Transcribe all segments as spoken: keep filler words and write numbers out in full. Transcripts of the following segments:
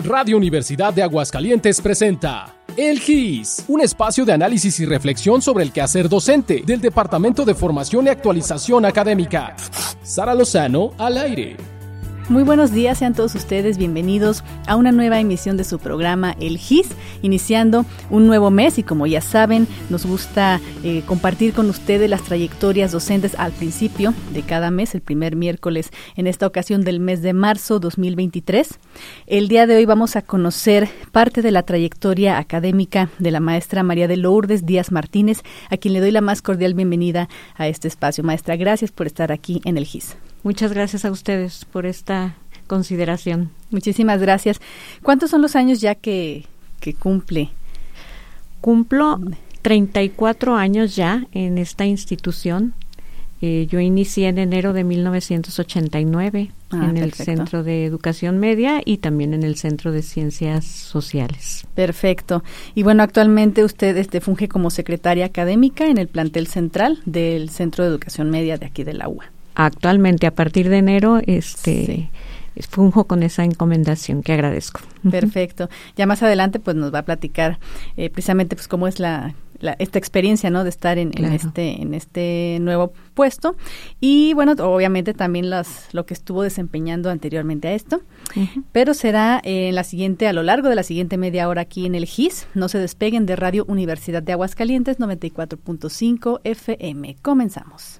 Radio Universidad de Aguascalientes presenta El G I S, un espacio de análisis y reflexión sobre el quehacer docente del Departamento de Formación y Actualización Académica. Sara Lozano, al aire. Muy buenos días, sean todos ustedes bienvenidos a una nueva emisión de su programa El G I S, iniciando un nuevo mes y como ya saben, nos gusta eh, compartir con ustedes las trayectorias docentes al principio de cada mes, el primer miércoles, en esta ocasión del mes de marzo dos mil veintitrés. El día de hoy vamos a conocer parte de la trayectoria académica de la maestra María de Lourdes Díaz Martínez, a quien le doy la más cordial bienvenida a este espacio. Maestra, gracias por estar aquí en El G I S. Muchas gracias a ustedes por esta consideración. Muchísimas gracias. ¿Cuántos son los años ya que, que cumple? Cumplo treinta y cuatro años ya en esta institución. Eh, yo inicié en enero de mil novecientos ochenta y nueve ah, en el perfecto. Centro de Educación Media y también en el Centro de Ciencias Sociales. Perfecto. Y bueno, actualmente usted este, funge como secretaria académica en el plantel central del Centro de Educación Media de aquí de la U A. Actualmente, a partir de enero, este sí. funjo con esa encomendación que agradezco. Perfecto. Ya más adelante, pues nos va a platicar eh, precisamente, pues cómo es la, la esta experiencia, ¿no? De estar en, claro. en este en este nuevo puesto y bueno, obviamente también las lo que estuvo desempeñando anteriormente a esto. Uh-huh. Pero será eh, en la siguiente a lo largo de la siguiente media hora aquí en el G I S. No se despeguen de Radio Universidad de Aguascalientes noventa y cuatro punto cinco F M. Comenzamos.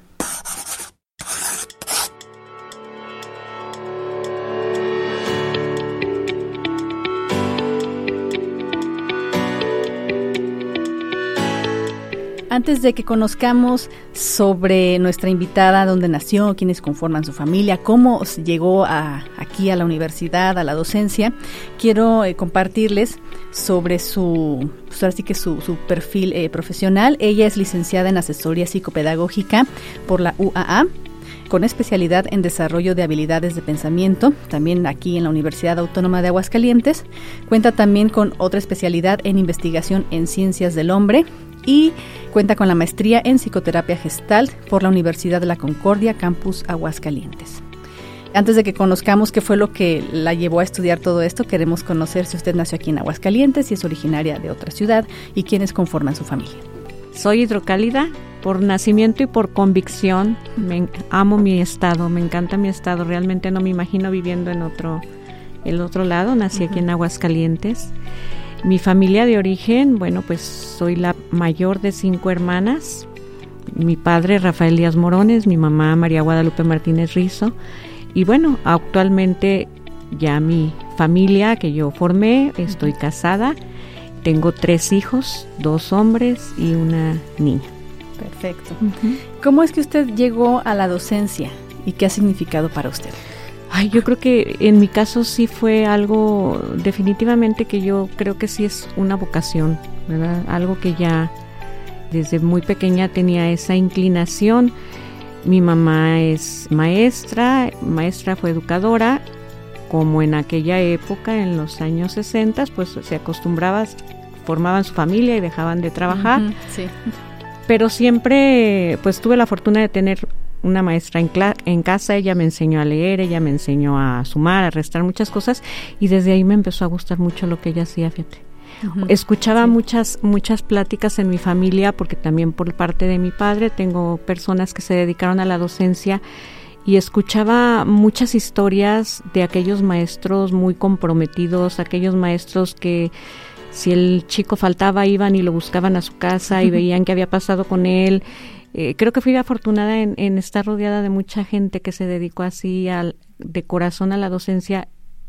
Antes de que conozcamos sobre nuestra invitada, dónde nació, quiénes conforman su familia, cómo llegó a, aquí a la universidad, a la docencia, quiero eh, compartirles sobre su, pues ahora sí que su, su perfil eh, profesional. Ella es licenciada en Asesoría Psicopedagógica por la U A A, con especialidad en Desarrollo de Habilidades de Pensamiento, también aquí en la Universidad Autónoma de Aguascalientes. Cuenta también con otra especialidad en Investigación en Ciencias del Hombre y cuenta con la maestría en Psicoterapia Gestalt por la Universidad de la Concordia, Campus Aguascalientes. Antes de que conozcamos qué fue lo que la llevó a estudiar todo esto, queremos conocer si usted nació aquí en Aguascalientes, si es originaria de otra ciudad y quiénes conforman su familia. Soy hidrocálida por nacimiento y por convicción. Me amo mi estado, me encanta mi estado. Realmente no me imagino viviendo en otro, el otro lado. Nací uh-huh. aquí en Aguascalientes. Mi familia de origen, bueno, pues soy la mayor de cinco hermanas. Mi padre, Rafael Díaz Morones, mi mamá, María Guadalupe Martínez Rizo. Y bueno, actualmente ya mi familia que yo formé, estoy casada. Tengo tres hijos, dos hombres y una niña. Perfecto. Uh-huh. ¿Cómo es que usted llegó a la docencia y qué ha significado para usted? Ay, yo creo que en mi caso sí fue algo, definitivamente que yo creo que sí es una vocación, ¿verdad? Algo que ya desde muy pequeña tenía esa inclinación. Mi mamá es maestra, maestra fue educadora. Como en aquella época, en los años sesenta, pues se acostumbraba, formaban su familia y dejaban de trabajar. Uh-huh, sí. Pero siempre, pues tuve la fortuna de tener una maestra en, cla- en casa. Ella me enseñó a leer, ella me enseñó a sumar, a restar muchas cosas, y desde ahí me empezó a gustar mucho lo que ella hacía, fíjate. Uh-huh, Escuchaba sí. muchas, muchas pláticas en mi familia, porque también por parte de mi padre tengo personas que se dedicaron a la docencia, y escuchaba muchas historias de aquellos maestros muy comprometidos, aquellos maestros que si el chico faltaba iban y lo buscaban a su casa y veían qué había pasado con él. Eh, creo que fui afortunada en, en estar rodeada de mucha gente que se dedicó así al, de corazón a la docencia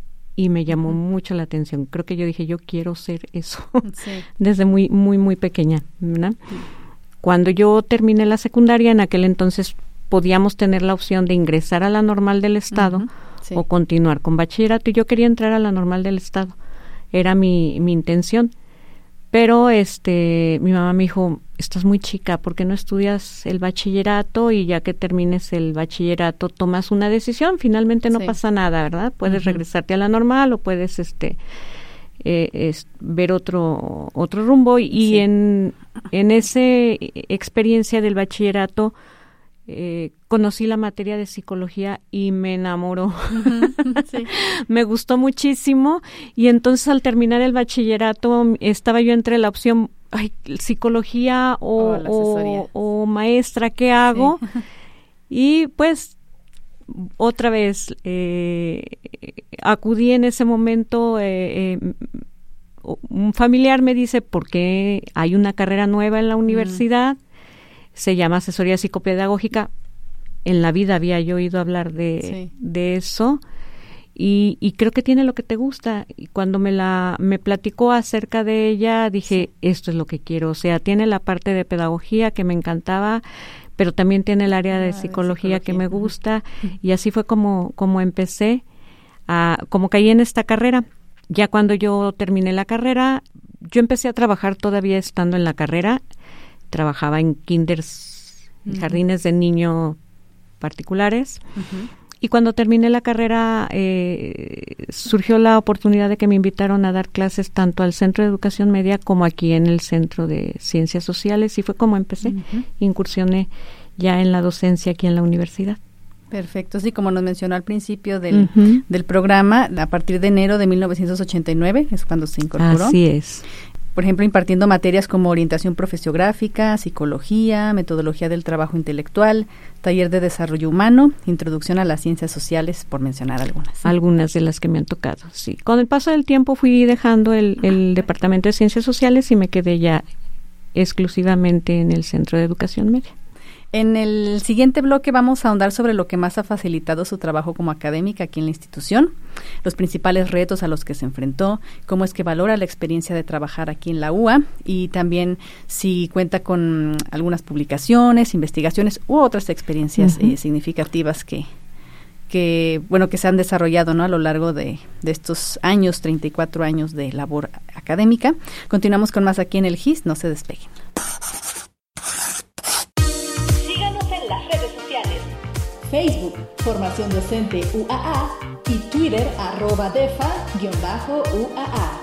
y me llamó uh-huh. mucho la atención. Creo que yo dije, yo quiero ser eso sí. desde muy, muy, muy pequeña, ¿verdad? Sí. Cuando yo terminé la secundaria, en aquel entonces podíamos tener la opción de ingresar a la normal del Estado uh-huh, sí. o continuar con bachillerato, y yo quería entrar a la normal del Estado, era mi, mi intención, pero este mi mamá me dijo, estás muy chica, ¿por qué no estudias el bachillerato y ya que termines el bachillerato tomas una decisión? Finalmente no sí. pasa nada, ¿verdad? Puedes uh-huh. regresarte a la normal o puedes este eh, es, ver otro otro rumbo, y sí. en, en esa experiencia del bachillerato eh, conocí la materia de psicología y me enamoró. Sí. Me gustó muchísimo y entonces al terminar el bachillerato estaba yo entre la opción, ay, psicología o, oh, o, o maestra, ¿qué hago? Sí. Y pues otra vez eh, acudí en ese momento, eh, eh, un familiar me dice, ¿por qué hay una carrera nueva en la universidad? Mm. Se llama asesoría psicopedagógica. En la vida había yo oído hablar de, sí. de eso y, y creo que tiene lo que te gusta. Y cuando me la me platicó acerca de ella, dije, sí. esto es lo que quiero. O sea, tiene la parte de pedagogía que me encantaba, pero también tiene el área ah, de, psicología de psicología que me gusta. Uh-huh. Y así fue como, como empecé, a, como caí en esta carrera. Ya cuando yo terminé la carrera, yo empecé a trabajar todavía estando en la carrera. Trabajaba en kinders, uh-huh. jardines de niños particulares. Uh-huh. Y cuando terminé la carrera, eh, surgió la oportunidad de que me invitaron a dar clases tanto al Centro de Educación Media como aquí en el Centro de Ciencias Sociales. Y fue como empecé. Uh-huh. Incursioné ya en la docencia aquí en la universidad. Perfecto, sí, como nos mencionó al principio del, uh-huh. del programa, a partir de enero de mil novecientos ochenta y nueve es cuando se incorporó. Así es. Por ejemplo, impartiendo materias como orientación profesiográfica, psicología, metodología del trabajo intelectual, taller de desarrollo humano, introducción a las ciencias sociales, por mencionar algunas. ¿Sí? Algunas de las que me han tocado, sí. Con el paso del tiempo fui dejando el, el Departamento de Ciencias Sociales y me quedé ya exclusivamente en el Centro de Educación Media. En el siguiente bloque vamos a ahondar sobre lo que más ha facilitado su trabajo como académica aquí en la institución, los principales retos a los que se enfrentó, cómo es que valora la experiencia de trabajar aquí en la U A y también si cuenta con algunas publicaciones, investigaciones u otras experiencias uh-huh. eh, significativas que, que, bueno, que se han desarrollado, ¿no? A lo largo de, de estos años, treinta y cuatro años de labor académica. Continuamos con más aquí en el G I S, no se despeguen. Facebook, Formación Docente U A A y Twitter, arroba defa-U A A.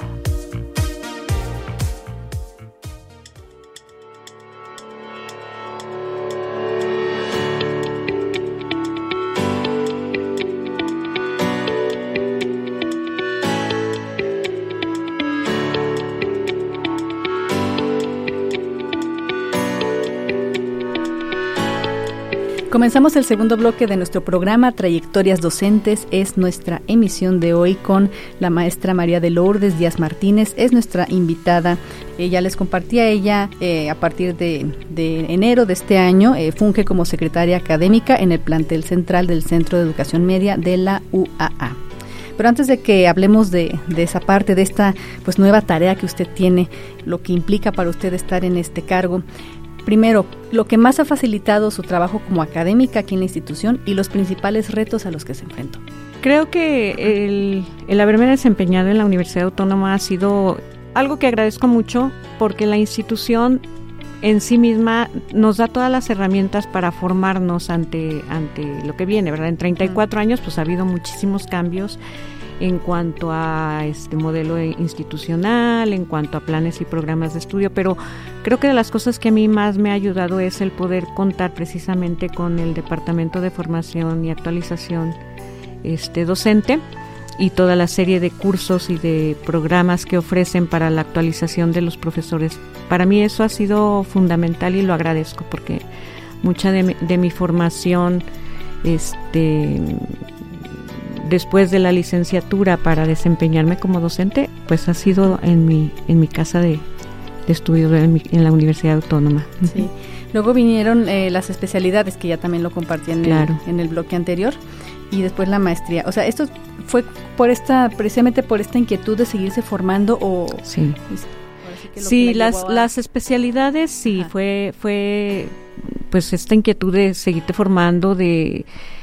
Comenzamos el segundo bloque de nuestro programa Trayectorias Docentes. Es nuestra emisión de hoy con la maestra María de Lourdes Díaz Martínez. Es nuestra invitada. Eh, ya les compartía ella eh, a partir de, de enero de este año, eh, funge como secretaria académica en el plantel central del Centro de Educación Media de la U A A. Pero antes de que hablemos de, de esa parte, de esta pues nueva tarea que usted tiene, lo que implica para usted estar en este cargo, primero, lo que más ha facilitado su trabajo como académica aquí en la institución y los principales retos a los que se enfrentó. Creo que el, el haberme desempeñado en la Universidad Autónoma ha sido algo que agradezco mucho porque la institución en sí misma nos da todas las herramientas para formarnos ante, ante lo que viene, ¿verdad? En treinta y cuatro años pues ha habido muchísimos cambios en cuanto a este modelo institucional, en cuanto a planes y programas de estudio, pero creo que de las cosas que a mí más me ha ayudado es el poder contar precisamente con el Departamento de Formación y Actualización este, docente y toda la serie de cursos y de programas que ofrecen para la actualización de los profesores. Para mí eso ha sido fundamental y lo agradezco porque mucha de mi, de mi formación este después de la licenciatura para desempeñarme como docente, pues ha sido en mi en mi casa de, de estudio en, mi, en la Universidad Autónoma. Sí. Luego vinieron eh, las especialidades que ya también lo compartí en, claro. el, en el bloque anterior y después la maestría. O sea, esto fue por esta precisamente por esta inquietud de seguirse formando o sí. Es, sí, la las a... las especialidades sí Ajá. fue fue pues esta inquietud de seguirte formando de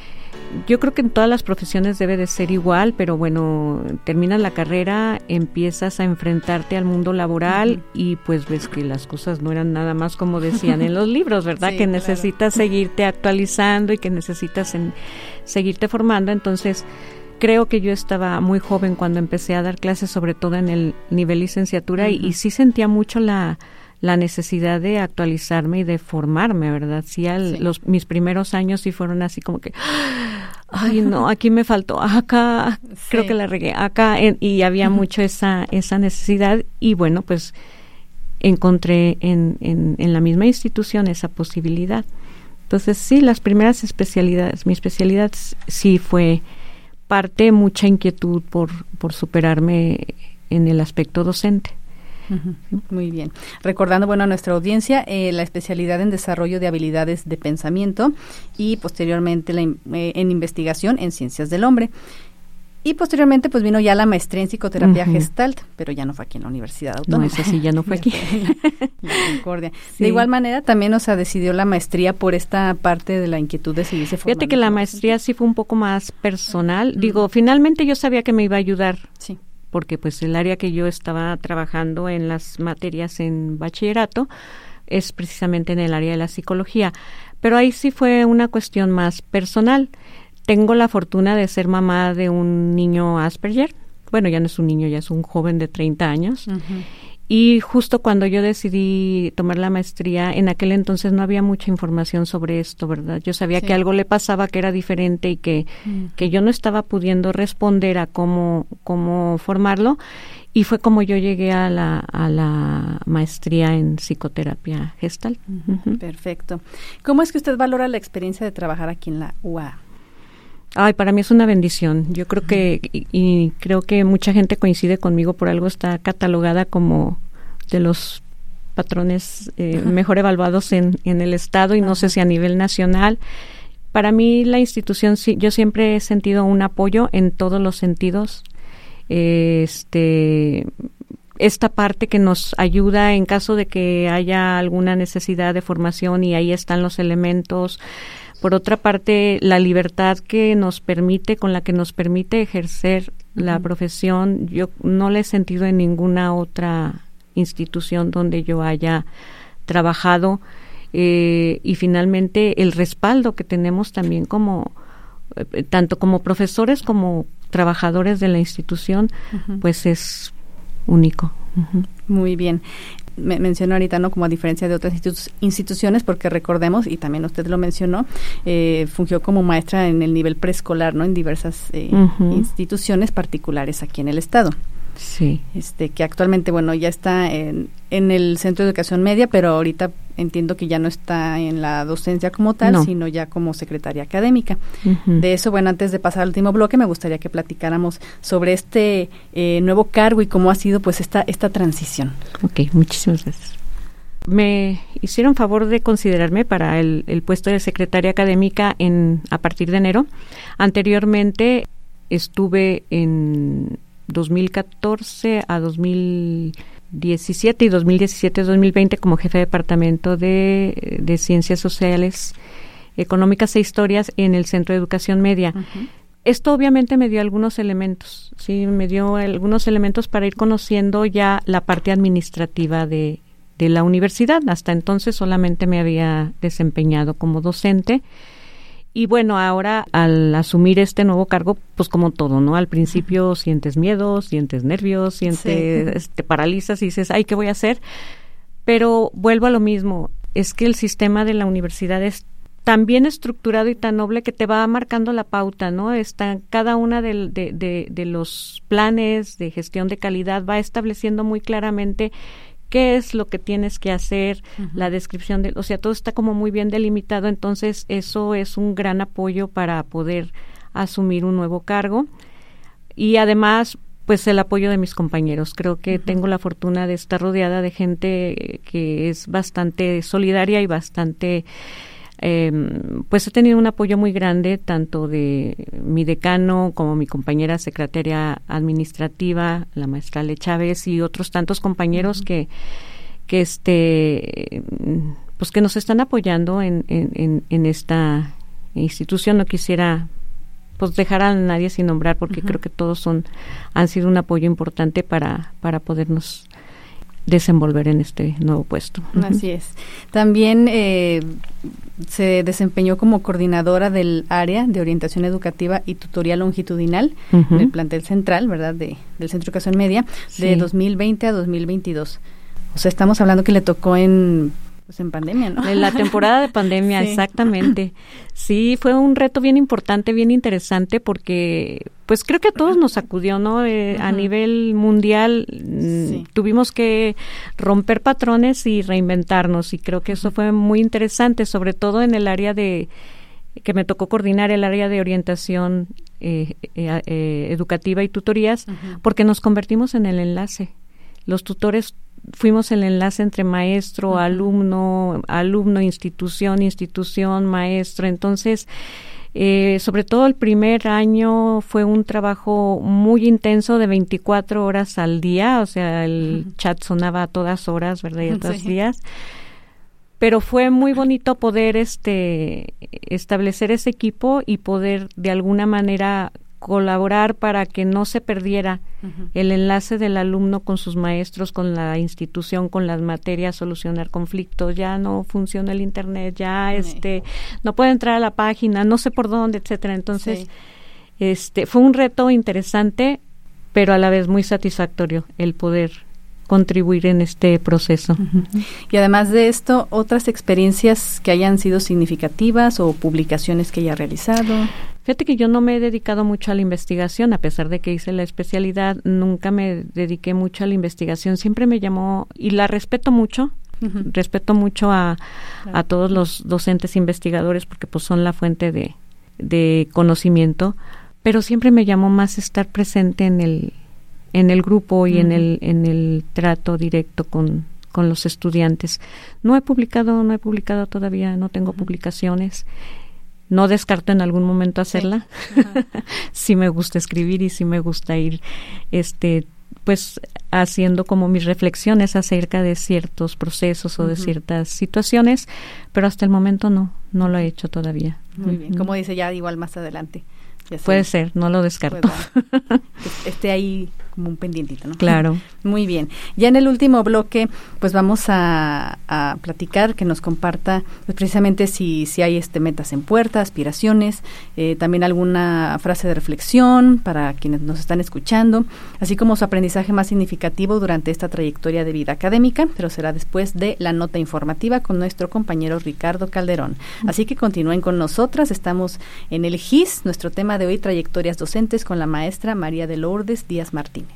Yo creo que en todas las profesiones debe de ser igual, pero bueno, terminas la carrera, empiezas a enfrentarte al mundo laboral uh-huh. y pues ves que las cosas no eran nada más como decían en los libros, ¿verdad? Sí, que necesitas claro. seguirte actualizando y que necesitas en, seguirte formando. Entonces, creo que yo estaba muy joven cuando empecé a dar clases, sobre todo en el nivel licenciatura, uh-huh. y, y sí sentía mucho la, la necesidad de actualizarme y de formarme, ¿verdad? Sí, al, sí. Los, mis primeros años sí fueron así como que, ay, no, aquí me faltó, acá, sí. creo que la regué, acá, en, y había uh-huh. mucho esa, esa necesidad, y bueno, pues encontré en, en, en la misma institución esa posibilidad. Entonces, sí, las primeras especialidades, mi especialidad sí fue parte, mucha inquietud por, por superarme en el aspecto docente. Uh-huh. Muy bien. Recordando, bueno, a nuestra audiencia, eh, la especialidad en desarrollo de habilidades de pensamiento y posteriormente la, eh, en investigación en ciencias del hombre. Y posteriormente, pues vino ya la maestría en psicoterapia uh-huh. Gestalt, pero ya no fue aquí en la Universidad Autónoma. No, esa sí ya no fue aquí. La Concordia. Sí. De igual manera, también, o sea, decidió la maestría por esta parte de la inquietud de seguirse formando. Fíjate que la maestría sí fue un poco más personal. Uh-huh. Digo, finalmente yo sabía que me iba a ayudar. Sí. Porque pues el área que yo estaba trabajando en las materias en bachillerato es precisamente en el área de la psicología. Pero ahí sí fue una cuestión más personal. Tengo la fortuna de ser mamá de un niño Asperger. Bueno, ya no es un niño, ya es un joven de treinta años. Uh-huh. Y justo cuando yo decidí tomar la maestría, en aquel entonces no había mucha información sobre esto, ¿verdad? Yo sabía sí. que algo le pasaba, que era diferente y que, uh-huh. que yo no estaba pudiendo responder a cómo, cómo formarlo. Y fue como yo llegué a la, a la maestría en psicoterapia Gestalt. Uh-huh. Uh-huh. Perfecto. ¿Cómo es que usted valora la experiencia de trabajar aquí en la U A A? Ay, para mí es una bendición. Yo creo que, y, y creo que mucha gente coincide conmigo, por algo está catalogada como de los patrones eh, mejor evaluados en, en el Estado, y no sé si a nivel nacional. Para mí la institución, sí, yo siempre he sentido un apoyo en todos los sentidos. Este, esta parte que nos ayuda en caso de que haya alguna necesidad de formación, y ahí están los elementos. Por otra parte, la libertad que nos permite, con la que nos permite ejercer uh-huh. la profesión, yo no la he sentido en ninguna otra institución donde yo haya trabajado. Eh, y finalmente, el respaldo que tenemos también como, eh, tanto como profesores como trabajadores de la institución, uh-huh. pues es único. Uh-huh. Muy bien. Me mencionó ahorita, ¿no? Como a diferencia de otras institu- instituciones, porque recordemos, y también usted lo mencionó, eh, fungió como maestra en el nivel preescolar, ¿no? En diversas eh, uh-huh. instituciones particulares aquí en el estado. Sí. Este, que actualmente, bueno, ya está en, en el Centro de Educación Media, pero ahorita entiendo que ya no está en la docencia como tal, no. sino ya como secretaria académica. Uh-huh. De eso, bueno, antes de pasar al último bloque, me gustaría que platicáramos sobre este eh, nuevo cargo y cómo ha sido, pues, esta esta transición. Ok, muchísimas gracias. Me hicieron favor de considerarme para el, el puesto de secretaria académica en a partir de enero. Anteriormente estuve en dos mil catorce a dos mil diecisiete y dos mil diecisiete a dos mil veinte como jefe de departamento de, de Ciencias Sociales, Económicas e Historias en el Centro de Educación Media. Uh-huh. Esto obviamente me dio algunos elementos, sí, me dio algunos elementos para ir conociendo ya la parte administrativa de, de la universidad. Hasta entonces solamente me había desempeñado como docente. Y bueno, ahora al asumir este nuevo cargo, pues como todo, ¿no? Al principio uh-huh. sientes miedo, sientes nervios, sientes, sí. te paralizas y dices, ay, ¿qué voy a hacer? Pero vuelvo a lo mismo, es que el sistema de la universidad es tan bien estructurado y tan noble que te va marcando la pauta, ¿no? Está cada una de, de, de, de los planes de gestión de calidad va estableciendo muy claramente qué es lo que tienes que hacer, uh-huh. la descripción de, o sea, todo está como muy bien delimitado, entonces eso es un gran apoyo para poder asumir un nuevo cargo. Y además, pues el apoyo de mis compañeros. Creo que uh-huh. tengo la fortuna de estar rodeada de gente que es bastante solidaria y bastante, eh, pues he tenido un apoyo muy grande tanto de mi decano como mi compañera secretaria administrativa, la maestra Ale Chávez, y otros tantos compañeros uh-huh. que que este pues que nos están apoyando en, en, en esta institución. No quisiera pues dejar a nadie sin nombrar porque uh-huh. creo que todos son han sido un apoyo importante para para podernos desenvolver en este nuevo puesto. Así es. También eh, se desempeñó como coordinadora del área de orientación educativa y tutoría longitudinal uh-huh. en el plantel central, ¿verdad?, de, del Centro de Educación Media, sí. de dos mil veinte a dos mil veintidós. O sea, estamos hablando que le tocó en... Pues en pandemia, ¿no? En la temporada de pandemia, sí. Exactamente. Sí, fue un reto bien importante, bien interesante, porque pues creo que a todos nos sacudió, ¿no? Eh, uh-huh. A nivel mundial sí. Tuvimos que romper patrones y reinventarnos, y creo que eso fue muy interesante, sobre todo en el área de, que me tocó coordinar el área de orientación eh, eh, eh, educativa y tutorías, uh-huh. porque nos convertimos en el enlace. Los tutores fuimos el enlace entre maestro, uh-huh. alumno, alumno, institución, institución, maestro. Entonces, eh, sobre todo el primer año fue un trabajo muy intenso de veinticuatro horas al día, o sea, el uh-huh. chat sonaba a todas horas, ¿verdad? Y a todos sí. días. Pero fue muy bonito poder este establecer ese equipo y poder de alguna manera colaborar para que no se perdiera uh-huh. el enlace del alumno con sus maestros, con la institución, con las materias, solucionar conflictos. Ya no funciona el internet, ya sí. este no puede entrar a la página, no sé por dónde, etcétera. Entonces, sí. este fue un reto interesante, pero a la vez muy satisfactorio el poder contribuir en este proceso. Uh-huh. Y además de esto, otras experiencias que hayan sido significativas o publicaciones que haya realizado. Fíjate que yo no me he dedicado mucho a la investigación, a pesar de que hice la especialidad, nunca me dediqué mucho a la investigación, siempre me llamó, y la respeto mucho, uh-huh. respeto mucho a, claro. a todos los docentes investigadores, porque pues son la fuente de, de conocimiento, pero siempre me llamó más estar presente en el en el grupo y uh-huh. en el en el trato directo con, con los estudiantes. No he publicado, no he publicado todavía, no tengo uh-huh. publicaciones. No descarto en algún momento hacerla. Sí, uh-huh. sí me gusta escribir y sí me gusta ir este pues haciendo como mis reflexiones acerca de ciertos procesos o uh-huh. de ciertas situaciones, pero hasta el momento no, no lo he hecho todavía. Muy uh-huh. bien, como dice, ya igual más adelante. Ya Puede ser, no lo descarto. Pues, esté ahí como un pendientito, ¿no? Claro. Muy bien. Ya en el último bloque, pues vamos a, a platicar, que nos comparta pues precisamente si, si hay este metas en puerta, aspiraciones, eh, también alguna frase de reflexión para quienes nos están escuchando, así como su aprendizaje más significativo durante esta trayectoria de vida académica, pero será después de la nota informativa con nuestro compañero Ricardo Calderón. Así que continúen con nosotras, estamos en el G I S, nuestro tema de hoy, trayectorias docentes, con la maestra María de Lourdes Díaz Martínez.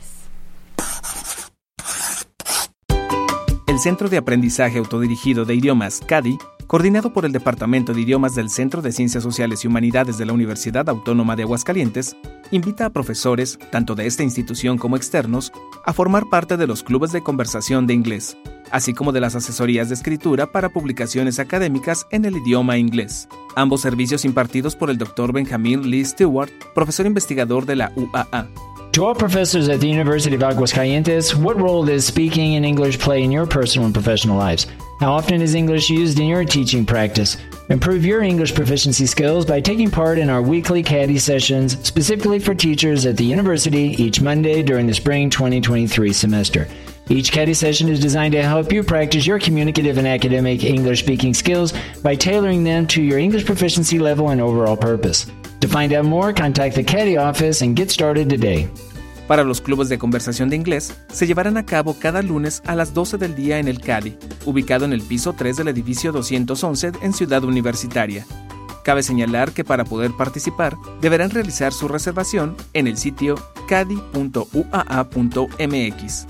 El Centro de Aprendizaje Autodirigido de Idiomas, C A D I, coordinado por el Departamento de Idiomas del Centro de Ciencias Sociales y Humanidades de la Universidad Autónoma de Aguascalientes, invita a profesores, tanto de esta institución como externos, a formar parte de los clubes de conversación de inglés, así como de las asesorías de escritura para publicaciones académicas en el idioma inglés. Ambos servicios impartidos por el doctor Benjamin Lee Stewart, profesor investigador de la U A A. To all professors at the University of Aguascalientes, what role does speaking in English play in your personal and professional lives? How often is English used in your teaching practice? Improve your English proficiency skills by taking part in our weekly C A D I sessions, specifically for teachers at the university, each Monday during the spring twenty twenty-three semester. Each C A D I session is designed to help you practice your communicative and academic English speaking skills by tailoring them to your English proficiency level and overall purpose. To find out more, contact the C A D I office and get started today. Para los clubes de conversación de inglés, se llevarán a cabo cada lunes a las doce del día en el C A D I, ubicado en el piso tres del edificio doscientos once en Ciudad Universitaria. Cabe señalar que para poder participar, deberán realizar su reservación en el sitio cadi punto u a a punto m x.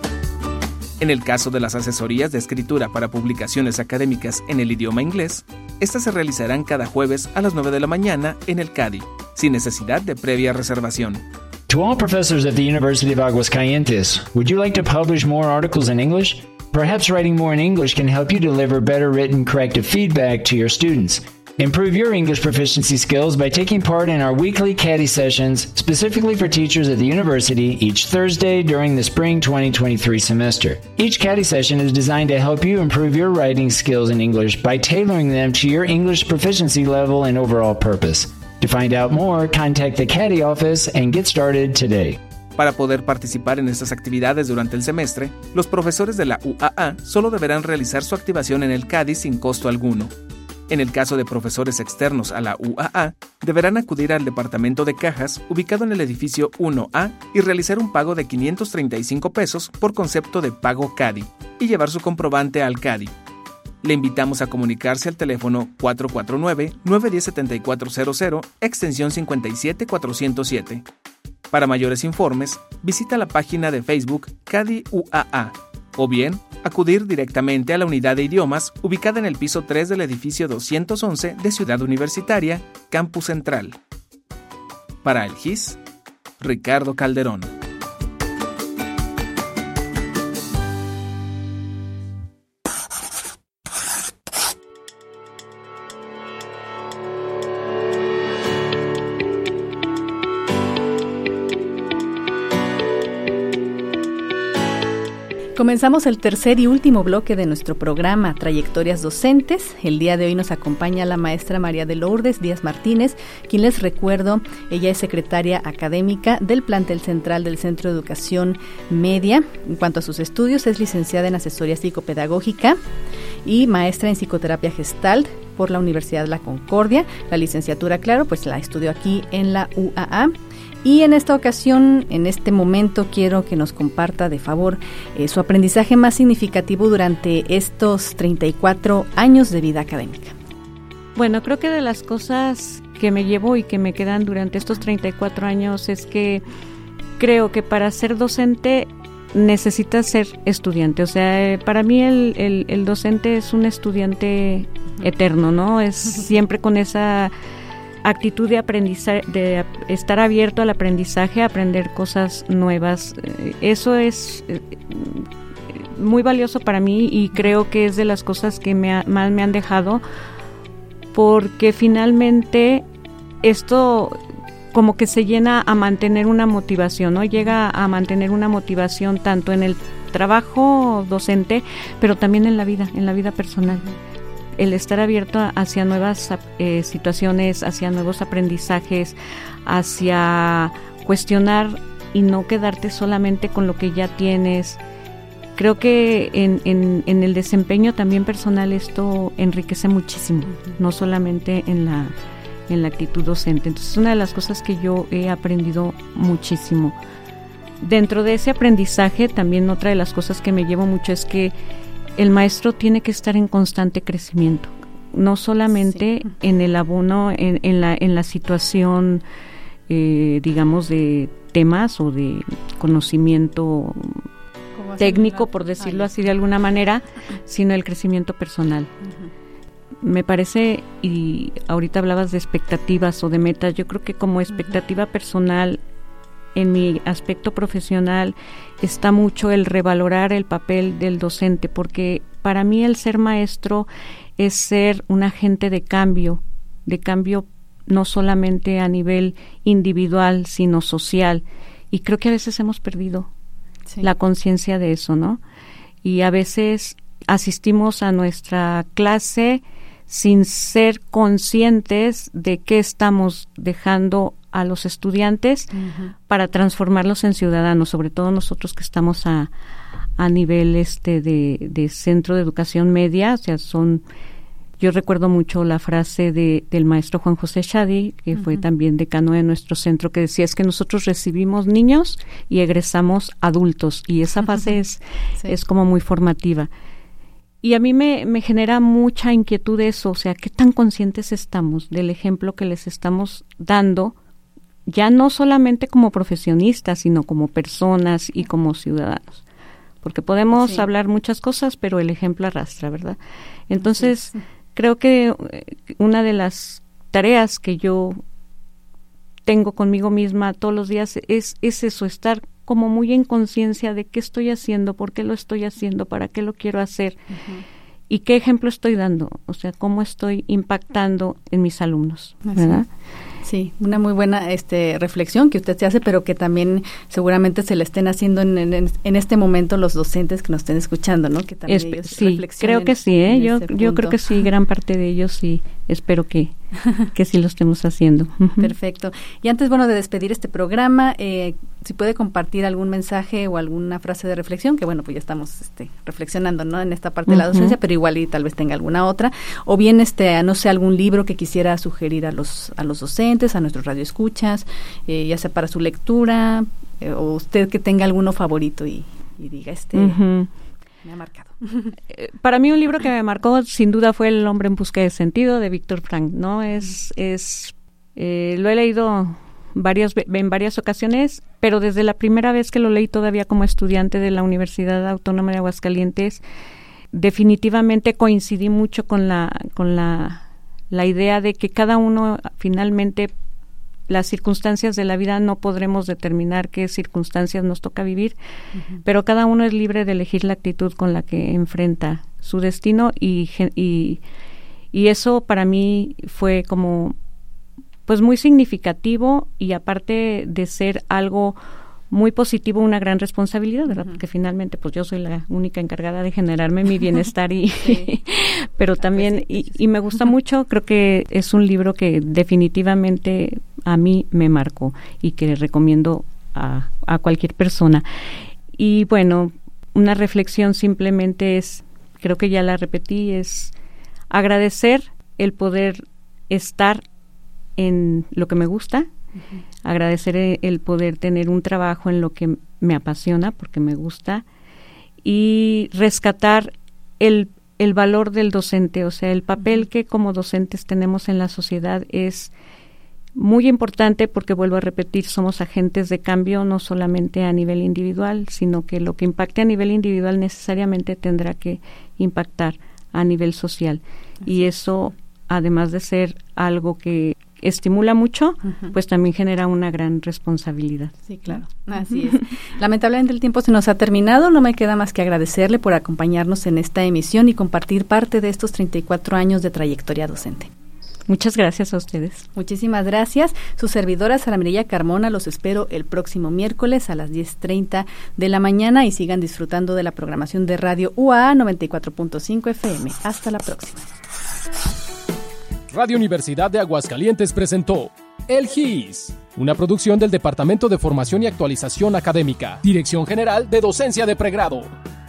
En el caso de las asesorías de escritura para publicaciones académicas en el idioma inglés, estas se realizarán cada jueves a las nueve de la mañana en el C A D I, sin necesidad de previa reservación. To all professors at the University of Aguascalientes, would you like to publish more articles in English? Perhaps writing more in English can help you deliver better written corrective feedback to your students. Improve your English proficiency skills by taking part in our weekly C A D I sessions, specifically for teachers at the university, each Thursday during the spring twenty twenty-three semester. Each C A D I session is designed to help you improve your writing skills in English by tailoring them to your English proficiency level and overall purpose. To find out more, contact the C A D I office and get started today. Para poder participar en estas actividades durante el semestre, los profesores de la U A A solo deberán realizar su activación en el C A D I sin costo alguno. En el caso de profesores externos a la U A A, deberán acudir al departamento de cajas ubicado en el edificio uno A y realizar un pago de quinientos treinta y cinco pesos por concepto de pago C A D I. y llevar su comprobante al CADI. Le invitamos a comunicarse al teléfono cuatro cuatro nueve, nueve uno cero, siete cuatro cero cero, extensión cincuenta y siete cuatrocientos siete. Para mayores informes, visita la página de Facebook CADI U A A o bien acudir directamente a la unidad de idiomas ubicada en el piso tres del edificio doscientos once de Ciudad Universitaria, Campus Central. Para el G I S, Ricardo Calderón. Comenzamos el tercer y último bloque de nuestro programa Trayectorias Docentes. El día de hoy nos acompaña la maestra María de Lourdes Díaz Martínez, quien les recuerdo, ella es secretaria académica del plantel central del Centro de Educación Media. En cuanto a sus estudios, es licenciada en asesoría psicopedagógica y maestra en psicoterapia Gestalt por la Universidad de la Concordia. La licenciatura, claro, pues la estudió aquí en la U A A. Y en esta ocasión, en este momento, quiero que nos comparta de favor eh, su aprendizaje más significativo durante estos treinta y cuatro años de vida académica. Bueno, creo que de las cosas que me llevo y que me quedan durante estos treinta y cuatro años es que creo que para ser docente necesitas ser estudiante. O sea, eh, para mí el, el, el docente es un estudiante eterno, ¿no? Es siempre con esa actitud de aprendizaje, de estar abierto al aprendizaje, aprender cosas nuevas. Eso es muy valioso para mí y creo que es de las cosas que me ha, más me han dejado, porque finalmente esto como que se llena a mantener una motivación, ¿no? Llega a mantener una motivación tanto en el trabajo docente, pero también en la vida, en la vida personal. El estar abierto hacia nuevas eh, situaciones, hacia nuevos aprendizajes, hacia cuestionar y no quedarte solamente con lo que ya tienes. Creo que en, en, en el desempeño también personal esto enriquece muchísimo, no solamente en la, en la actitud docente. Entonces es una de las cosas que yo he aprendido muchísimo. Dentro de ese aprendizaje también otra de las cosas que me llevo mucho es que el maestro tiene que estar en constante crecimiento, no solamente sí. en el abono, en, en, la, en la situación, eh, digamos, de temas o de conocimiento técnico, por decirlo así de alguna manera, sino el crecimiento personal. Uh-huh. Me parece, y ahorita hablabas de expectativas o de metas, yo creo que como expectativa uh-huh. personal, en mi aspecto profesional está mucho el revalorar el papel del docente, porque para mí el ser maestro es ser un agente de cambio, de cambio no solamente a nivel individual, sino social. Y creo que a veces hemos perdido sí. la conciencia de eso, ¿no? Y a veces asistimos a nuestra clase sin ser conscientes de qué estamos dejando a los estudiantes uh-huh. para transformarlos en ciudadanos, sobre todo nosotros que estamos a, a nivel este de, de centro de educación media. O sea, son, yo recuerdo mucho la frase de del maestro Juan José Shadi, que uh-huh. fue también decano de nuestro centro, que decía es que nosotros recibimos niños y egresamos adultos, y esa fase es, sí. es como muy formativa. Y a mí me, me genera mucha inquietud eso, o sea, qué tan conscientes estamos del ejemplo que les estamos dando, ya no solamente como profesionistas, sino como personas y como ciudadanos. Porque podemos sí. hablar muchas cosas, pero el ejemplo arrastra, ¿verdad? Entonces, sí, sí. creo que una de las tareas que yo tengo conmigo misma todos los días es, es eso, estar como muy en conciencia de qué estoy haciendo, por qué lo estoy haciendo, para qué lo quiero hacer uh-huh. y qué ejemplo estoy dando, o sea, cómo estoy impactando en mis alumnos, ¿verdad? Sí, una muy buena este reflexión que usted se hace, pero que también seguramente se le estén haciendo en, en, en este momento los docentes que nos estén escuchando, ¿no? Que también Espe- ellos sí, creo que sí, ¿eh? Yo, yo creo que sí, gran parte de ellos sí, espero que, que sí lo estemos haciendo. Perfecto. Y antes, bueno, de despedir este programa, eh, si puede compartir algún mensaje o alguna frase de reflexión, que bueno, pues ya estamos este, reflexionando, ¿no? En esta parte uh-huh. de la docencia, pero igual y tal vez tenga alguna otra, o bien, este, no sé, algún libro que quisiera sugerir a los, a los docentes, a nuestros radioescuchas, eh, ya sea para su lectura, eh, o usted que tenga alguno favorito y, y diga, este, uh-huh. me ha marcado. Para mí un libro que me marcó sin duda fue El hombre en busca de sentido de Víctor Frank, ¿no? Es, es eh, lo he leído varias en varias ocasiones, pero desde la primera vez que lo leí todavía como estudiante de la Universidad Autónoma de Aguascalientes, definitivamente coincidí mucho con la con la, la idea de que cada uno finalmente las circunstancias de la vida no podremos determinar qué circunstancias nos toca vivir, uh-huh. pero cada uno es libre de elegir la actitud con la que enfrenta su destino y, y, y eso para mí fue como pues muy significativo y aparte de ser algo muy positivo, una gran responsabilidad, ¿verdad? Uh-huh. Porque finalmente pues yo soy la única encargada de generarme mi bienestar y sí. pero también y, y me gusta mucho, creo que es un libro que definitivamente a mí me marcó y que recomiendo a, a cualquier persona. Y bueno, una reflexión simplemente es, creo que ya la repetí, es agradecer el poder estar en lo que me gusta, uh-huh. agradecer el poder tener un trabajo en lo que me apasiona porque me gusta y rescatar el, el valor del docente, o sea, el papel uh-huh. que como docentes tenemos en la sociedad es muy importante porque, vuelvo a repetir, somos agentes de cambio no solamente a nivel individual, sino que lo que impacte a nivel individual necesariamente tendrá que impactar a nivel social. Así y eso, además de ser algo que estimula mucho, uh-huh. pues también genera una gran responsabilidad. Sí, claro, así es. Lamentablemente el tiempo se nos ha terminado, no me queda más que agradecerle por acompañarnos en esta emisión y compartir parte de estos treinta y cuatro años de trayectoria docente. Muchas gracias a ustedes. Muchísimas gracias. Su servidora Sara Mirella Carmona, los espero el próximo miércoles a las diez treinta de la mañana y sigan disfrutando de la programación de Radio U A A noventa y cuatro punto cinco F M. Hasta la próxima. Radio Universidad de Aguascalientes presentó El G I S, una producción del Departamento de Formación y Actualización Académica, Dirección General de Docencia de Pregrado.